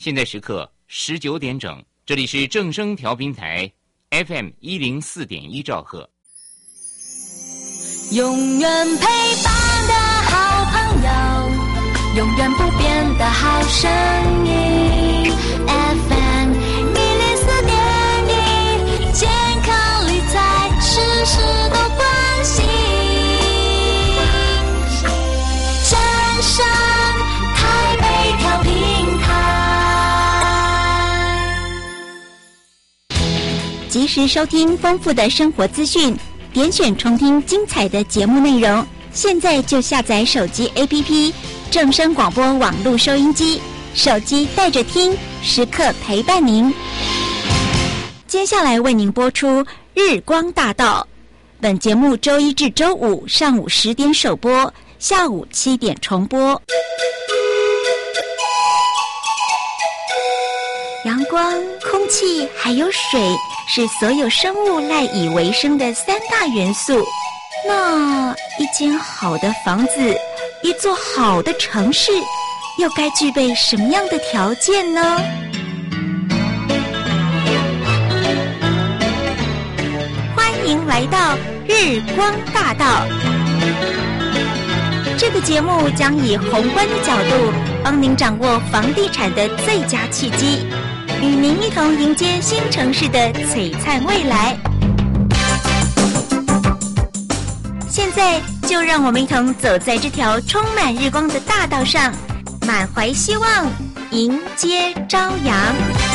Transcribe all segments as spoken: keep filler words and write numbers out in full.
现在时刻十九点整，这里是正声调频台 F M 一零四点一兆赫。 永远陪伴的好朋友，永远不变的好声音 F M 一零四点一，健康理财事事都关心，正声台北调频台， 及时收听丰富的生活资讯，点选重听精彩的节目内容，现在就下载手机 A P P 正声广播网络收音机，手机带着听，时刻陪伴您。接下来为您播出日光大道，本节目周一至周五上午十点首播，下午七点重播。阳光、空气还有水是所有生物赖以为生的三大元素。那一间好的房子，一座好的城市，又该具备什么样的条件呢？欢迎来到日光大道。这个节目将以宏观的角度，帮您掌握房地产的最佳契机，与您一同迎接新城市的璀璨未来。现在就让我们一同走在这条充满日光的大道上，满怀希望，迎接朝阳。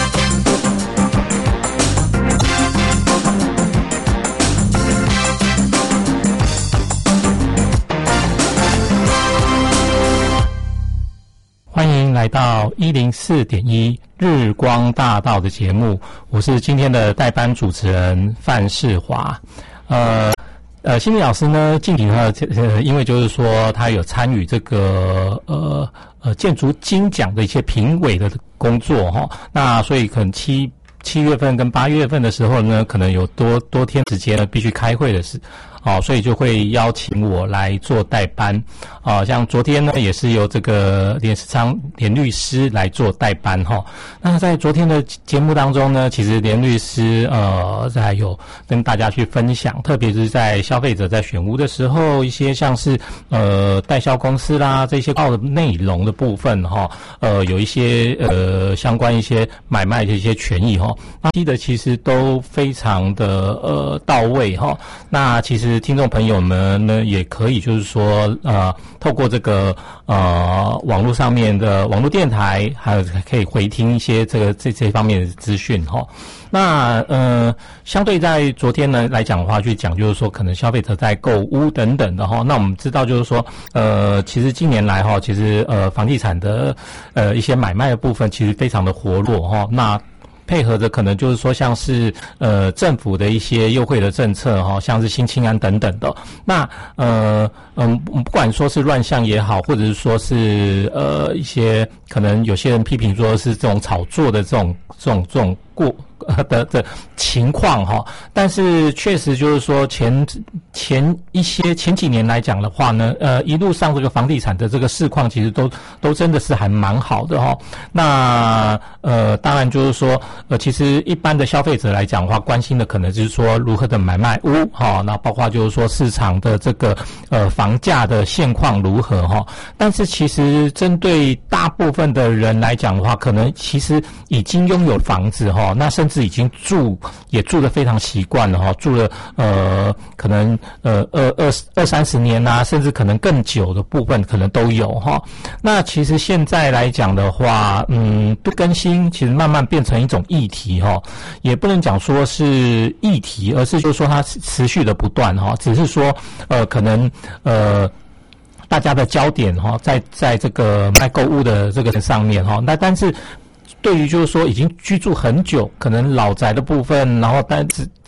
欢迎来到一零四点一日光大道的节目，我是今天的代班主持人范世华。呃呃，心理老师呢，近期呢，呃，因为就是说他有参与这个呃呃建筑金奖的一些评委的工作哈，那所以可能七七月份跟八月份的时候呢，可能有多多天时间呢必须开会的事。哦，所以就会邀请我来做代班，啊、呃，像昨天呢，也是由这个连世昌连律师来做代班哈。那在昨天的节目当中呢，其实连律师呃，在有跟大家去分享，特别是在消费者在选屋的时候，一些像是呃代销公司啦这些报的内容的部分哈，呃，有一些呃相关一些买卖的一些权益哈，那记得其实都非常的呃到位哈。那其实听众朋友们呢，也可以就是说，呃，透过这个呃网络上面的网络电台，还有可以回听一些这个这这方面的资讯哈。那呃，相对在昨天呢来讲的话，去讲就是说，可能消费者在购屋等等的哈。那我们知道就是说，呃，其实近年来哈，其实呃房地产的呃一些买卖的部分，其实非常的活络哈。那配合着可能就是说像是呃政府的一些优惠的政策哈，像是新青安等等的。那呃嗯不管说是乱象也好，或者是说是呃一些可能有些人批评说是这种炒作的这种这种这种过的的情况哈，但是确实就是说前前一些前几年来讲的话呢，呃一路上这个房地产的这个市况其实都都真的是还蛮好的哈。那呃当然就是说呃其实一般的消费者来讲的话，关心的可能就是说如何的买卖屋哈，那包括就是说市场的这个呃房价的现况如何哈。但是其实针对大部分的人来讲的话，可能其实已经拥有房子哈，那甚至已经住也住得非常习惯了哈，住了呃可能呃二二二三十年啊，甚至可能更久的部分可能都有哈。那其实现在来讲的话，嗯，不更新其实慢慢变成一种议题哈，也不能讲说是议题，而是就是说它持续的不断哈，只是说呃可能呃。大家的焦点哈，在在这个卖购物的这个上面哈，那但是对于就是说已经居住很久，可能老宅的部分，然后但是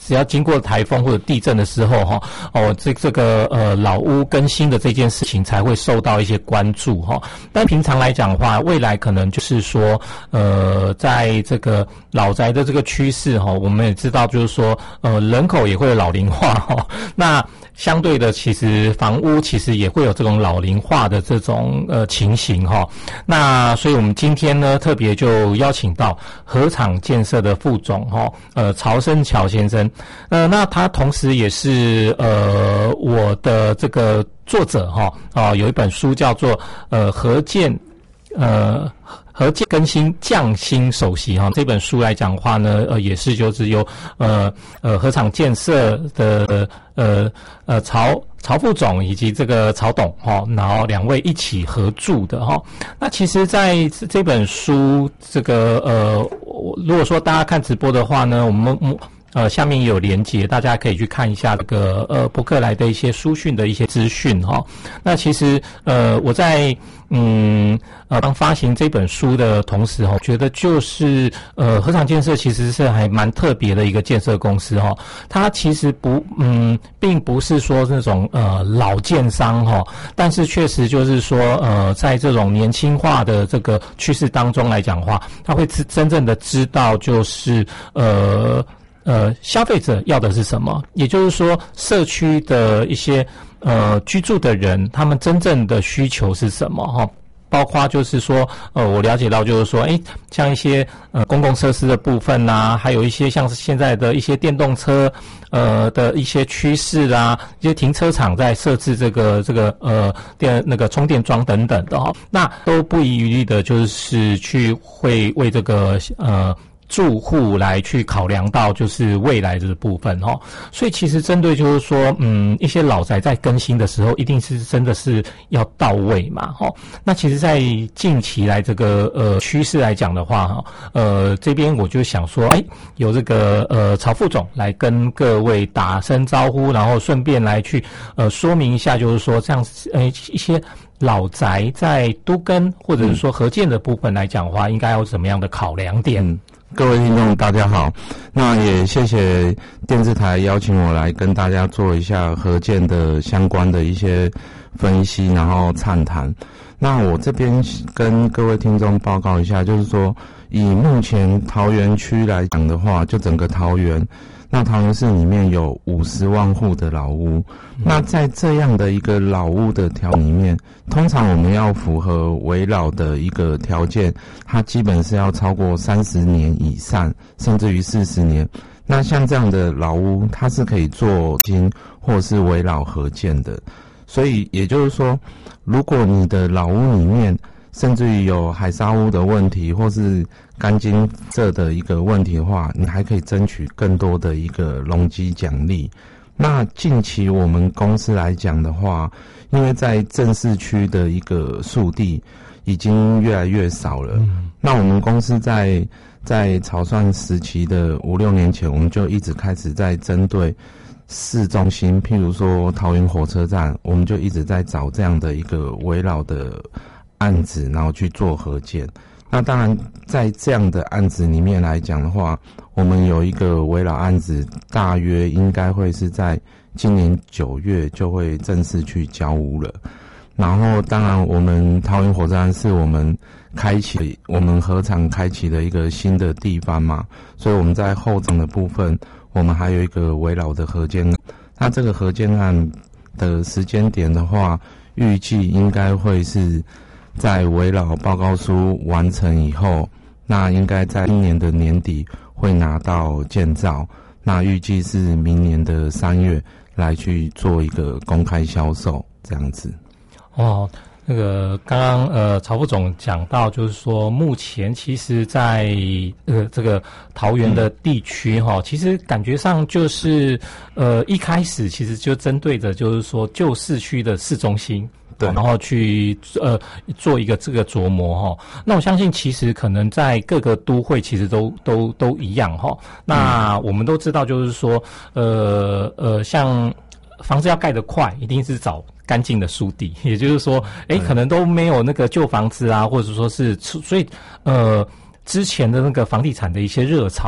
只要经过台风或者地震的时候哈，哦，这这个呃老屋更新的这件事情才会受到一些关注哈。但平常来讲的话，未来可能就是说，呃，在这个老宅的这个趋势哈，我们也知道就是说，呃，人口也会老龄化哈。那相对的，其实房屋其实也会有这种老龄化的这种呃情形哈。那所以我们今天呢，特别就邀请到合场建设的副总哈，呃，曹生桥先生。呃，那他同时也是呃我的这个作者哈啊、呃，有一本书叫做呃合建呃。合建更新匠心首席哈，这本书来讲的话呢，呃，也是就是由呃呃合场建设的呃呃曹曹副总以及这个曹董哈，然后两位一起合著的哈。那其实在这本书这个呃，如果说大家看直播的话呢，我们呃下面也有连结，大家可以去看一下这个呃博客来的一些书讯的一些资讯哈。那其实呃我在嗯呃当发行这本书的同时哈，觉得就是呃合场建设其实是还蛮特别的一个建设公司哈。它其实不嗯并不是说那种呃老建商哈，但是确实就是说呃在这种年轻化的这个趋势当中来讲的话，它会真正的知道就是呃。呃，消费者要的是什么？也就是说，社区的一些呃居住的人，他们真正的需求是什么？哈，包括就是说，呃，我了解到就是说，诶，像一些呃公共设施的部分呐、啊，还有一些像是现在的一些电动车呃的一些趋势啦，一些停车场在设置这个这个呃电那个充电桩等等的哈，那都不遗余力的，就是去会为这个呃。住户来去考量到就是未来的部分哈，所以其实针对就是说，嗯，一些老宅在更新的时候，一定是真的是要到位嘛哈。那其实，在近期来这个呃趋势来讲的话哈，呃这边我就想说，哎，有这个呃曹副总来跟各位打声招呼，然后顺便来去呃说明一下，就是说这样呃一些老宅在都更或者是说合建的部分来讲的话，应该有什么样的考量点？ 嗯各位听众大家好，那也谢谢电视台邀请我来跟大家做一下合建的相关的一些分析，然后畅谈。那我这边跟各位听众报告一下，就是说以目前桃园区来讲的话，就整个桃园，那桃园市里面有五十万户的老屋，那在这样的一个老屋的条里面，通常我们要符合危老的一个条件，它基本是要超过三十年以上，甚至于四十年。那像这样的老屋，它是可以做新或是危老合建的。所以也就是说，如果你的老屋里面甚至于有海砂屋的问题，或是干净色的一个问题的话，你还可以争取更多的一个容积奖励。那近期我们公司来讲的话，因为在正市区的一个树地已经越来越少了，嗯、那我们公司在在草创时期的五六年前，我们就一直开始在针对市中心，譬如说桃园火车站，我们就一直在找这样的一个围绕的案子，然后去做合建。那当然在这样的案子里面来讲的话，我们有一个围绕案子，大约应该会是在今年九月就会正式去交屋了。然后当然我们桃园火车站是我们开启我们合场开启的一个新的地方嘛，所以我们在后场的部分，我们还有一个围绕的合建案。那这个合建案的时间点的话，预计应该会是在围绕报告书完成以后，那应该在今年的年底会拿到建造，那预计是明年的三月来去做一个公开销售这样子。 哦，那个刚刚呃曹副总讲到，就是说目前其实在呃这个桃园的地区哈、嗯，其实感觉上就是呃一开始其实就针对着就是说旧市区的市中心。对，然后去呃做一个这个琢磨哈。那我相信其实可能在各个都会其实都都都一样哈。那我们都知道就是说呃呃像房子要盖得快，一定是找干净的树地，也就是说，哎，可能都没有那个旧房子啊，或者说是所以呃之前的那个房地产的一些热潮。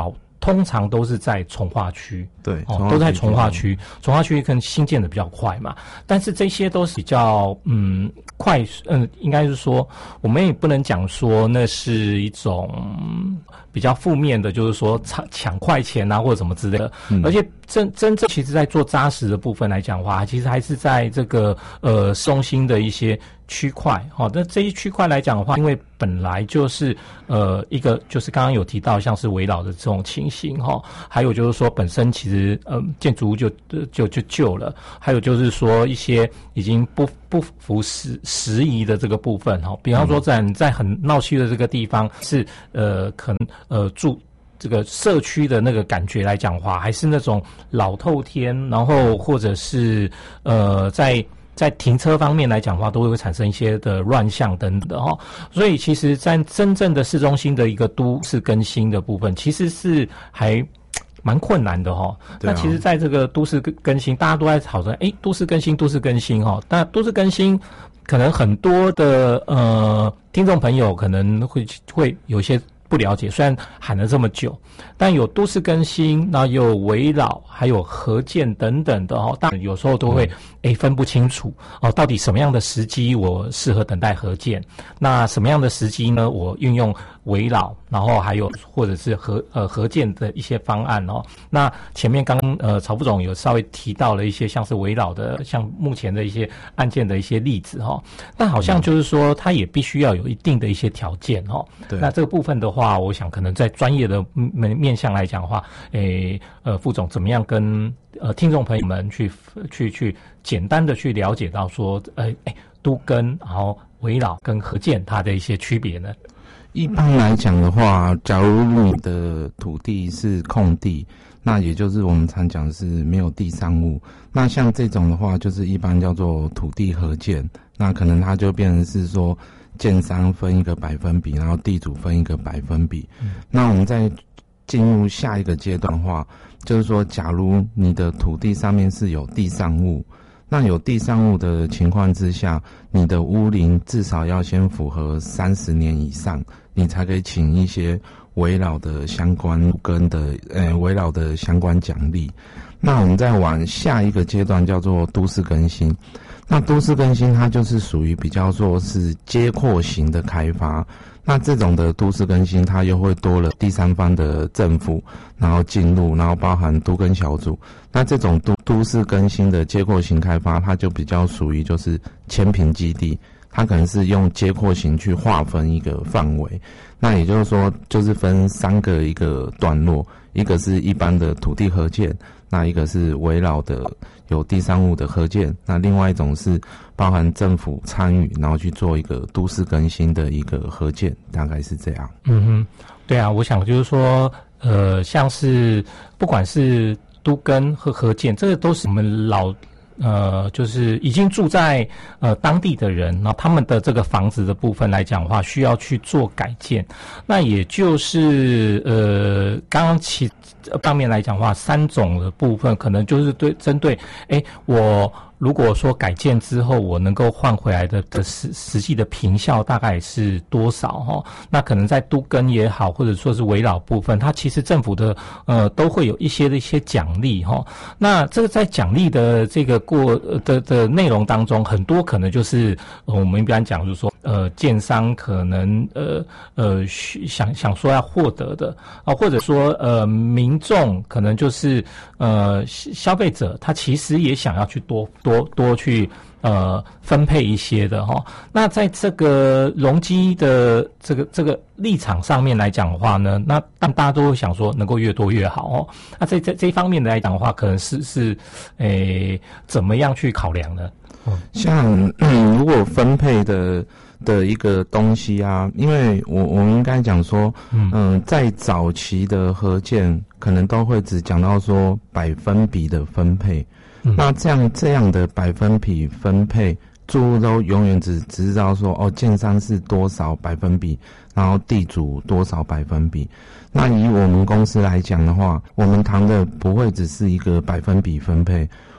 通常都是在从化区， 对， 哦，都在从化区，从化区可能新建的比较快嘛，但是这些都是比较嗯快，嗯，应该是说我们也不能讲说那是一种比较负面的，就是说抢抢快钱啊或者什么之类的，嗯、而且真真正其实在做扎实的部分来讲的话，其实还是在这个呃市中心的一些区块，好、哦，那这一区块来讲的话，因为本来就是呃一个就是刚刚有提到像是围绕的这种情形哈、哦，还有就是说本身其实呃建筑物就就就旧了，还有就是说一些已经不不符时时宜的这个部分哈、哦，比方说在在很闹区的这个地方是呃可能呃住。这个社区的那个感觉来讲话，还是那种老透天，然后或者是呃，在在停车方面来讲话，都会产生一些的乱象等等的哈。所以其实，在真正的市中心的一个都市更新的部分，其实是还蛮困难的哈。那其实，在这个都市更新，大家都在讨论，哎，都市更新，都市更新哈。那都市更新，可能很多的呃听众朋友可能会会有一些。不了解，虽然喊了这么久，但有都市更新，然后有围绕，还有合建等等的哦，但有时候都会诶、嗯、分不清楚哦，到底什么样的时机我适合等待合建，那什么样的时机呢？我运用围绕，然后还有或者是合呃合建的一些方案哦。那前面刚呃曹副总有稍微提到了一些像是围绕的，像目前的一些案件的一些例子哈、哦，但好像就是说它也必须要有一定的一些条件哦。对，那这个部分的话。我想可能在专业的面面向来讲的话，诶，呃，副总怎么样跟呃听众朋友们去去去简单的去了解到说，呃，诶，都更然后围绕跟合建它的一些区别呢？ 一般来讲的话，假如你的土地是空地，那也就是我们常讲是没有地上物，那像这种的话，就是一般叫做土地合建，那可能它就变成是说。建商分一个百分比，然后地主分一个百分比。嗯、那我们再进入下一个阶段的话，就是说，假如你的土地上面是有地上物，那有地上物的情况之下，你的屋龄至少要先符合三十年以上，你才可以请一些围绕的相关跟的呃围绕的相关奖励。那我们再往下一个阶段叫做都市更新。那都市更新它就是属于比较说是街廓型的开发，那这种的都市更新它又会多了第三方的政府，然后进入，然后包含都更小组。那这种都都市更新的街廓型开发，它就比较属于就是千坪基地，它可能是用街廓型去划分一个范围。那也就是说，就是分三个一个段落，一个是一般的土地合建，那一个是围绕的有地上物的合建，那另外一种是包含政府参与，然后去做一个都市更新的一个合建，大概是这样。 嗯哼，对啊，我想就是说，呃，像是不管是都更和合建，这个都是我们老。呃，就是已经住在呃当地的人，然后他们的这个房子的部分来讲的话，需要去做改建。那也就是呃，刚刚其方面来讲的话，三种的部分可能就是对针对，哎，我如果说改建之后，我能够换回来的的实实际的坪效大概是多少哈？那可能在都更也好，或者说是围绕部分，它其实政府的呃都会有一些的一些奖励哈。那这个在奖励的这个过的的内容当中，很多可能就是、呃、我们一般讲就是说，呃，建商可能呃呃想想说要获得的啊，或者说呃民众可能就是呃消费者，他其实也想要去多多多去呃分配一些的哈。那在这个容积的这个这个立场上面来讲的话呢，那但大家都会想说能够越多越好哦。那在这这一方面来讲的话，可能是是诶怎么样去考量呢？ 像、嗯、如果分配的的一个东西啊，因为我我们应该讲说，嗯、呃，在早期的合建可能都会只讲到说百分比的分配，嗯、那这样这样的百分比分配，住户都永远只只知道说哦，建商是多少百分比，然后地主多少百分比。那以我们公司来讲的话，我们谈的不会只是一个百分比分配。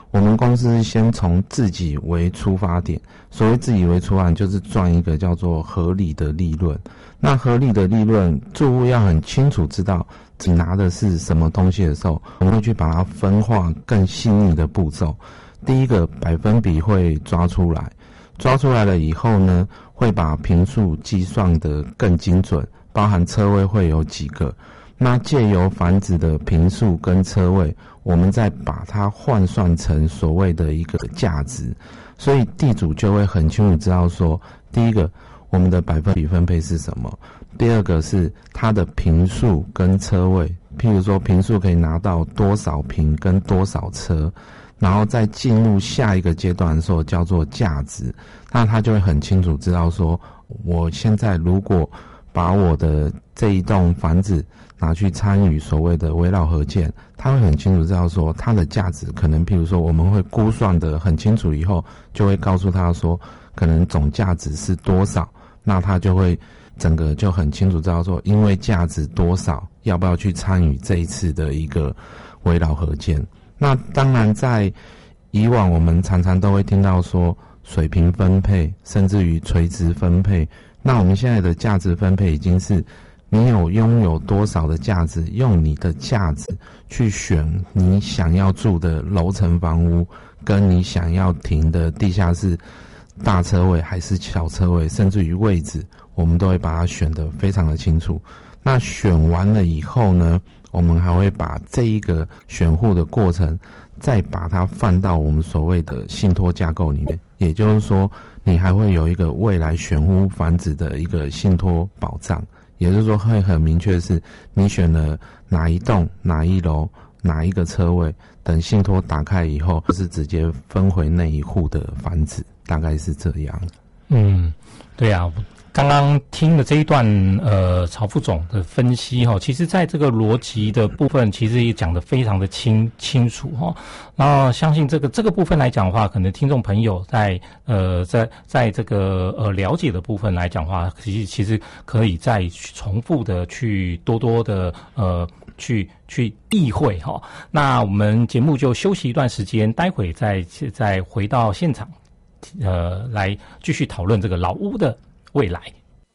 我们公司先从自己为出发点，所谓自己为出发点，就是赚一个叫做合理的利润。那合理的利润，住户要很清楚知道你拿的是什么东西的时候，我们会去把它分化更细腻的步骤。第一个百分比会抓出来，抓出来了以后呢，会把坪数计算得更精准，包含车位会有几个。那借由房子的坪数跟车位，我们再把它换算成所谓的一个价值，所以地主就会很清楚知道说，第一个我们的百分比分配是什么，第二个是它的坪数跟车位，譬如说坪数可以拿到多少坪跟多少车，然后再进入下一个阶段的时候叫做价值，那他就会很清楚知道说，我现在如果把我的这一栋房子拿去参与所谓的围绕合建，他会很清楚知道说它的价值可能譬如说我们会估算的很清楚以后，就会告诉他说可能总价值是多少，那他就会整个就很清楚知道说因为价值多少要不要去参与这一次的一个围绕合建。那当然在以往我们常常都会听到说水平分配甚至于垂直分配，那我们现在的价值分配已经是你有拥有多少的价值，用你的价值去选你想要住的楼层房屋，跟你想要停的地下室大车位还是小车位，甚至于位置，我们都会把它选得非常的清楚。那选完了以后呢，我们还会把这一个选户的过程再把它放到我们所谓的信托架构里面，也就是说你还会有一个未来选户房子的一个信托保障，也就是说会很明确是你选了哪一栋哪一楼哪一个车位，等信托打开以后是直接分回那一户的房子，大概是这样。 嗯，对啊，刚刚听了这一段呃曹副总的分析哈，其实在这个逻辑的部分其实也讲得非常的清清楚哈。然后相信这个这个部分来讲的话，可能听众朋友在呃在在这个呃了解的部分来讲的话，其实其实可以再重复的去多多的呃去去意会哈。那我们节目就休息一段时间，待会再再回到现场，呃来继续讨论这个老屋的未来。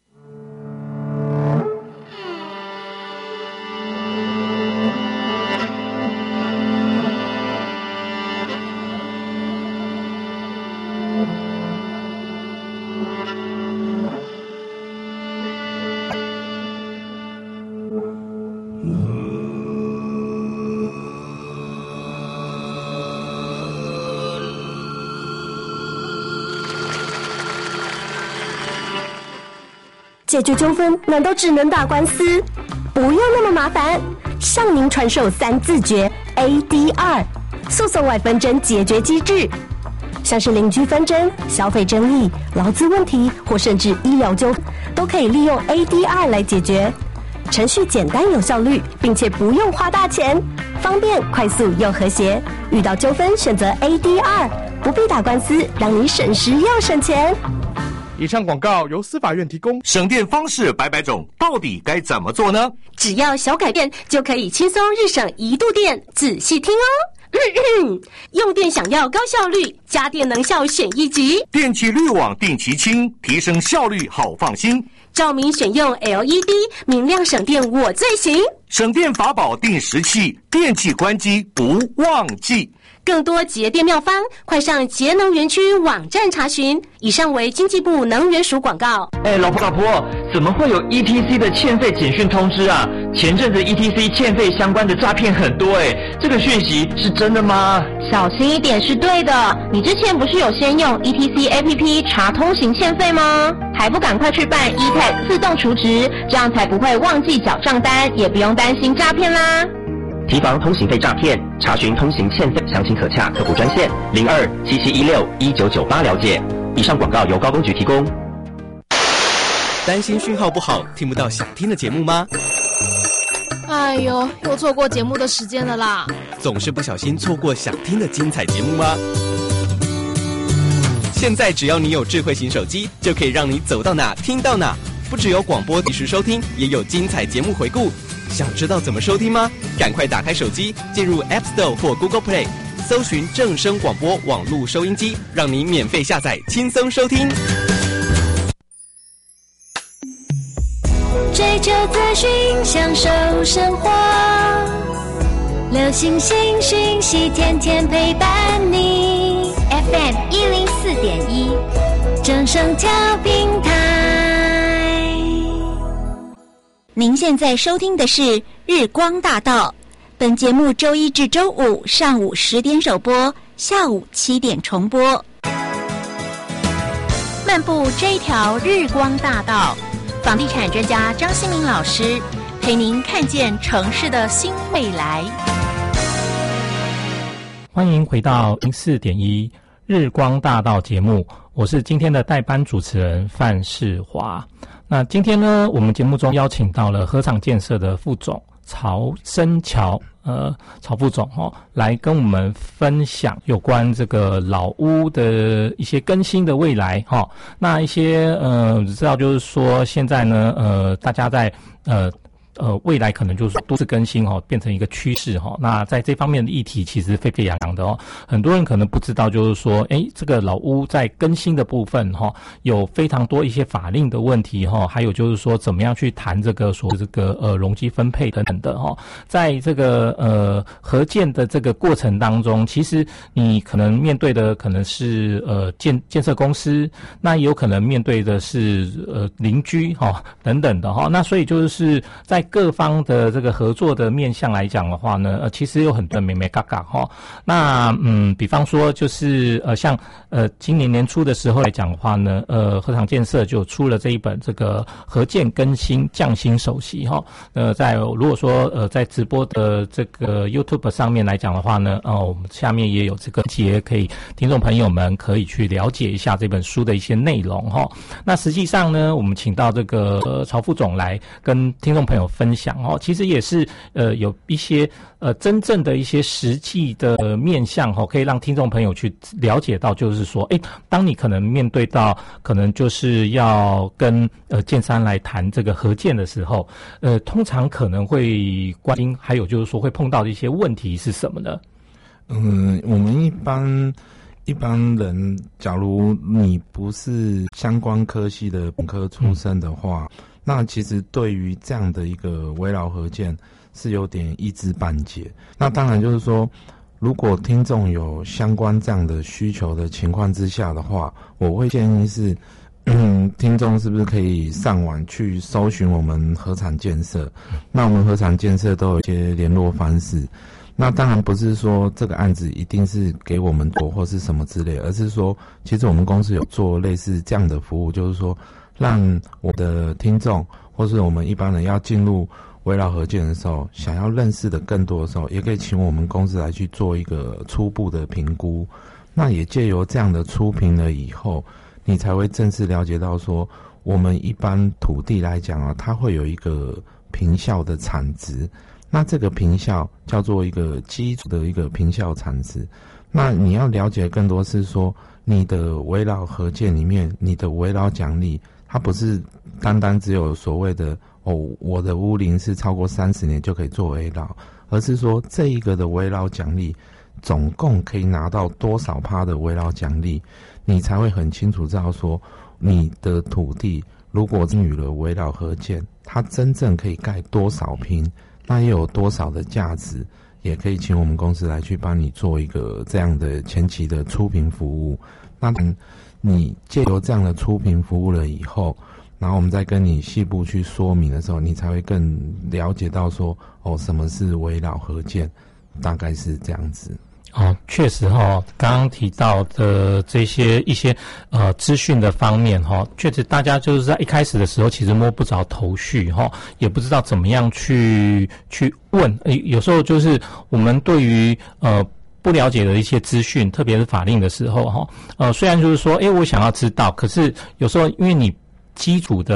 解决纠纷难道只能打官司？不用那么麻烦，向您传授三字诀 A D R 诉讼外纷争解决机制，像是邻居纷争、消费争议、劳资问题或甚至医疗纠纷，都可以利用 A D R 来解决。程序简单有效率，并且不用花大钱，方便快速又和谐。遇到纠纷选择 A D R， 不必打官司，让你省时又省钱。 以上广告由司法院提供。 省电方式百百种，到底该怎么做呢？ 只要小改变，就可以轻松日省一度电。仔细听哦。咳咳用电想要高效率，家电能效选一级。 电气滤网定期清，提升效率好放心。 照明选用 L E D， 明亮省电我最行。 省电法宝定时器，电器关机不忘记。 更多节电妙方，快上节能园区网站查询。以上为经济部能源署广告。 哎，老婆老婆，怎么会有 E T C 的欠费简讯通知啊？前阵子 E T C 欠费相关的诈骗很多哎，这个讯息是真的吗？ 小心一点是对的。你之前不是有先用 E T C A P P 查通行欠费吗？还不赶快去办 E T A G 自动储值，这样才不会忘记缴账单，也不用担心诈骗啦。 提防通行费诈骗，查询通行欠费详情可洽客服专线零二七七一六一九九八了解。以上广告由高工局提供。 担心讯号不好，听不到想听的节目吗？ 哎呦，又错过节目的时间了啦！ 总是不小心错过想听的精彩节目吗？现在只要你有智慧型手机，就可以让你走到哪听到哪。不只有广播及时收听，也有精彩节目回顾。想知道怎么收听吗？赶快打开手机，进入 App Store 或 Google Play， 搜寻正声广播网络收音机，让你免费下载，轻松收听。 追求资讯，享受生活，流星星讯息，天天陪伴你。F M 一零四点一，正声调频台。 您现在收听的是日光大道。本节目周一至周五上午十点首播，下午七点重播。 漫步这一条日光大道，房地产专家张新民老师陪您看见城市的新未来。 欢迎回到零四点一日光大道节目，我是今天的代班主持人范世华。那今天呢，我们节目中邀请到了合场建设的副总曹生桥，呃，曹副总哦，来跟我们分享有关这个老屋的一些更新的未来哈、哦。那一些呃，知道就是说现在呢，呃，大家在呃。呃，未来可能就是都市更新哦，变成一个趋势哈、哦。那在这方面的议题其实沸沸扬扬的哦，很多人可能不知道，就是说，诶，这个老屋在更新的部分哈、哦，有非常多一些法令的问题哈、哦，还有就是说，怎么样去谈这个所这个呃容积分配等等的哈、哦。在这个呃合建的这个过程当中，其实你可能面对的可能是呃建建设公司，那也有可能面对的是呃邻居哈、哦、等等的哈、哦。那所以就是在各方的这个合作的面向来讲的话呢，呃，其实有很多眉眉角角哈。那嗯，比方说就是呃，像呃，今年年初的时候来讲的话呢，呃，合场建设就出了这一本这个合建更新匠心首席哈。呃，在如果说呃在直播的这个 YouTube 上面来讲的话呢，哦、呃，我们下面也有这个节可以听众朋友们可以去了解一下这本书的一些内容哈。那实际上呢，我们请到这个呃曹副总来跟听众朋友分享哦，其实也是呃有一些呃真正的一些实际的面向哦，可以让听众朋友去了解到，就是说，诶，当你可能面对到可能就是要跟呃建商来谈这个合建的时候，呃，通常可能会关心，还有就是说会碰到的一些问题是什么呢？ 嗯，我们一般一般人，假如你不是相关科系的本科出身的话。嗯，那其实对于这样的一个围绕合建是有点一知半解。那当然就是说，如果听众有相关这样的需求的情况之下的话，我会建议是，嗯，听众是不是可以上网去搜寻我们合场建设？那我们合场建设都有一些联络方式。那当然不是说这个案子一定是给我们做或是什么之类，而是说，其实我们公司有做类似这样的服务，就是说，让我的听众或是我们一般人要进入围绕合建的时候，想要认识的更多的时候，也可以请我们公司来去做一个初步的评估。那也借由这样的初评了以后，你才会正式了解到说，我们一般土地来讲啊，它会有一个坪效的产值。那这个坪效叫做一个基础的一个坪效产值。那你要了解更多是说，你的围绕合建里面，你的围绕奖励，它不是单单只有所谓的哦，我的屋龄是超过三十年就可以做围绕，而是说这一个的围绕奖励总共可以拿到多少趴的围绕奖励，你才会很清楚知道说，你的土地如果参与了围绕合建，它真正可以盖多少坪，那也有多少的价值，也可以请我们公司来去帮你做一个这样的前期的初评服务。那你借由这样的初评服务了以后，然后我们再跟你细部去说明的时候，你才会更了解到说，哦，什么是围绕合建，大概是这样子。 哦，确实哈、哦，刚刚提到的这些一些呃资讯的方面哈、哦，确实大家就是在一开始的时候其实摸不着头绪哈、哦，也不知道怎么样去去问，有时候就是我们对于呃不了解的一些资讯，特别是法令的时候哈，呃虽然就是说，诶我想要知道，可是有时候因为你基础的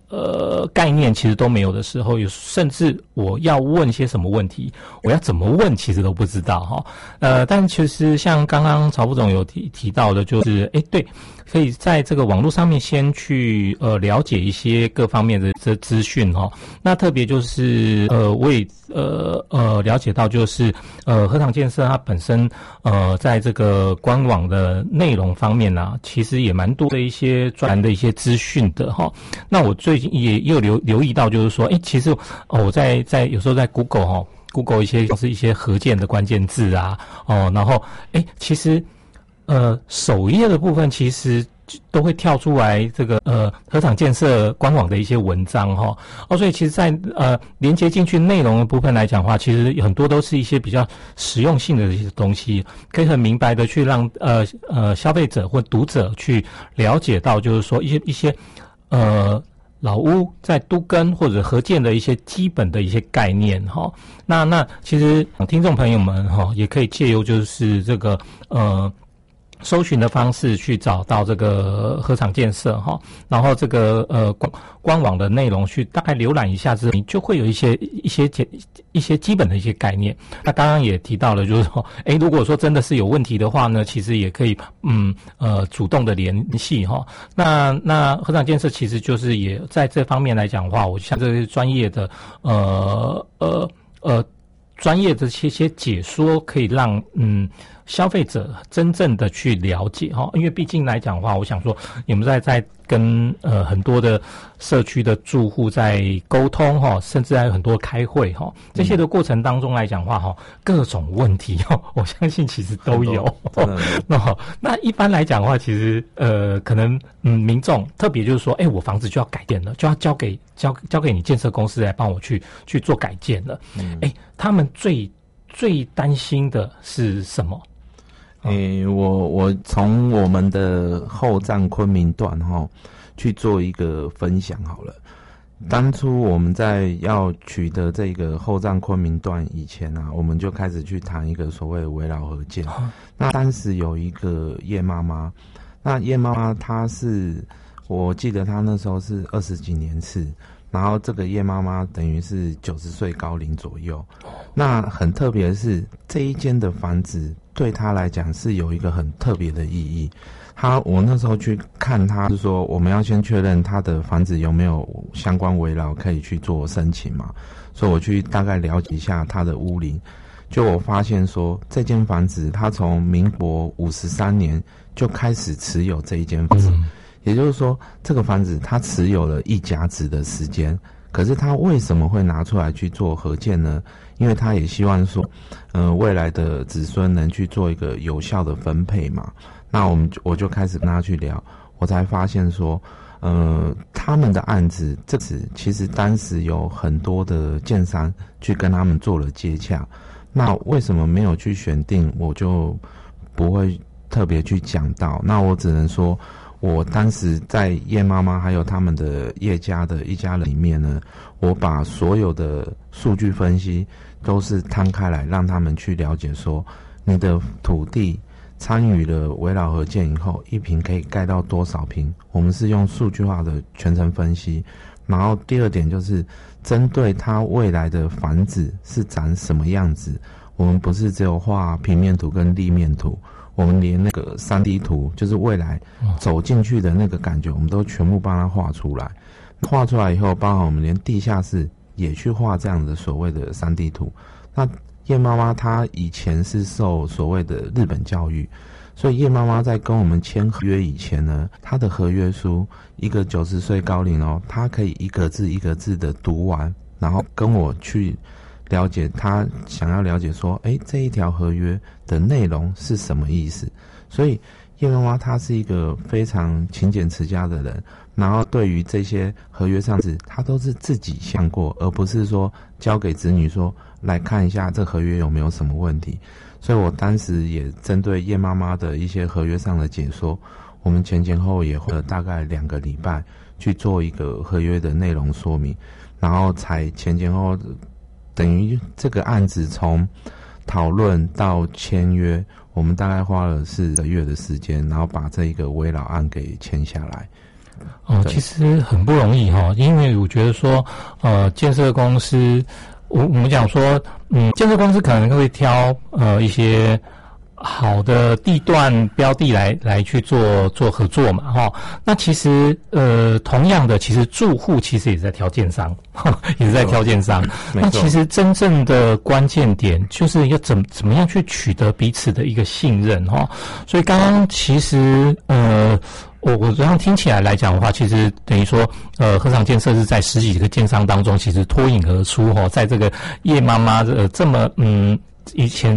呃概念其实都没有的时候，有甚至我要问些什么问题，我要怎么问，其实都不知道哈。呃，但其实像刚刚曹副总有提提到的，就是哎，对，可以在这个网络上面先去呃了解一些各方面的这资讯哈。那特别就是呃，我也呃呃了解到，就是呃合场建设它本身呃在这个官网的内容方面啊，其实也蛮多的一些专栏的一些资讯的哈。那我最近也也有留留意到，就是说，哎，其实哦，我在在有时候在 Google 哈 ，Google 一些就是一些合建的关键字啊，哦，然后哎，其实呃首页的部分其实都会跳出来这个呃合场建设官网的一些文章哈，哦，所以其实在呃连接进去内容的部分来讲的话，其实很多都是一些比较实用性的一些东西，可以很明白的去让呃呃消费者或读者去了解到，就是说一些一些呃。老屋在都更或者合建的一些基本的一些概念哈，那那其实听众朋友们哈也可以借由就是这个呃搜寻的方式去找到这个合场建设哈，然后这个呃官官网的内容去大概浏览一下之后，你就会有一些一些一些基本的一些概念。那刚刚也提到了，就是说，哎，如果说真的是有问题的话呢，其实也可以嗯呃主动的联系哈。那那合场建设其实就是也在这方面来讲的话，我像这些专业的呃呃呃专业的这些解说，可以让嗯。消费者真正的去了解哈，因为毕竟来讲的话，我想说，你们在在跟呃很多的社区的住户在沟通哈，甚至还有很多开会哈，这些的过程当中来讲的话哈，各种问题哈，我相信其实都有。那那一般来讲的话，其实呃可能嗯民众特别就是说，哎，我房子就要改建了，就要交给交交给你建设公司来帮我去去做改建了。哎、嗯，他们最最担心的是什么？ 诶、欸，我我从我们的后站昆明段哈去做一个分享好了。当初我们在要取得这个后站昆明段以前啊，我们就开始去谈一个所谓的围绕合建。那当时有一个叶妈妈，那叶妈妈她是，我记得她那时候是二十几年次。然后这个叶妈妈等于是九十岁高龄左右，那很特别的是这一间的房子对她来讲是有一个很特别的意义。她我那时候去看她是说我们要先确认她的房子有没有相关围绕可以去做申请嘛，所以我去大概了解一下她的屋龄，就我发现说这间房子她从民国五十三年就开始持有这一间房子。嗯，也就是说，这个房子它持有了一甲子的时间，可是它为什么会拿出来去做合建呢？因为他也希望说，呃，未来的子孙能去做一个有效的分配嘛。那我们我就开始跟他去聊，我才发现说，呃，他们的案子这次其实当时有很多的建商去跟他们做了接洽，那为什么没有去选定，我就不会特别去讲到。那我只能说，我当时在叶妈妈还有他们的叶家的一家人里面呢，我把所有的数据分析都是摊开来，让他们去了解说，你的土地参与了围绕合建以后，一坪可以盖到多少坪，我们是用数据化的全程分析。然后第二点就是针对它未来的房子是长什么样子，我们不是只有画平面图跟立面图，我们连那个 三 D 图，就是未来走进去的那个感觉，我们都全部帮他画出来。画出来以后，包含我们连地下室也去画这样的所谓的 三 D 图。那叶妈妈她以前是受所谓的日本教育，所以叶妈妈在跟我们签合约以前呢，她的合约书一个九十岁高龄哦，她可以一个字一个字的读完，然后跟我去了解他想要了解说，哎，这一条合约的内容是什么意思？所以叶妈妈她是一个非常勤俭持家的人，然后对于这些合约上市，她都是自己想过，而不是说交给子女说来看一下这合约有没有什么问题。所以我当时也针对叶妈妈的一些合约上的解说，我们前前后也花了大概两个礼拜去做一个合约的内容说明，然后才前前后后等于这个案子从讨论到签约，我们大概花了四个月的时间，然后把这一个围绕案给签下来。 哦，其实很不容易哈，因为我觉得说，呃，建设公司，我我们讲说，嗯，建设公司可能会挑呃一些好的地段标的来来去做做合作嘛，哈。那其实呃，同样的，其实住户其实也在挑建商，也是在挑建商。那其实真正的关键点就是要怎怎么样去取得彼此的一个信任哈。所以刚刚其实呃。我我这样听起来来讲的话，其实等于说，呃，合场建设是在十几个建商当中，其实脱颖而出哈，在这个叶妈妈呃这么嗯以前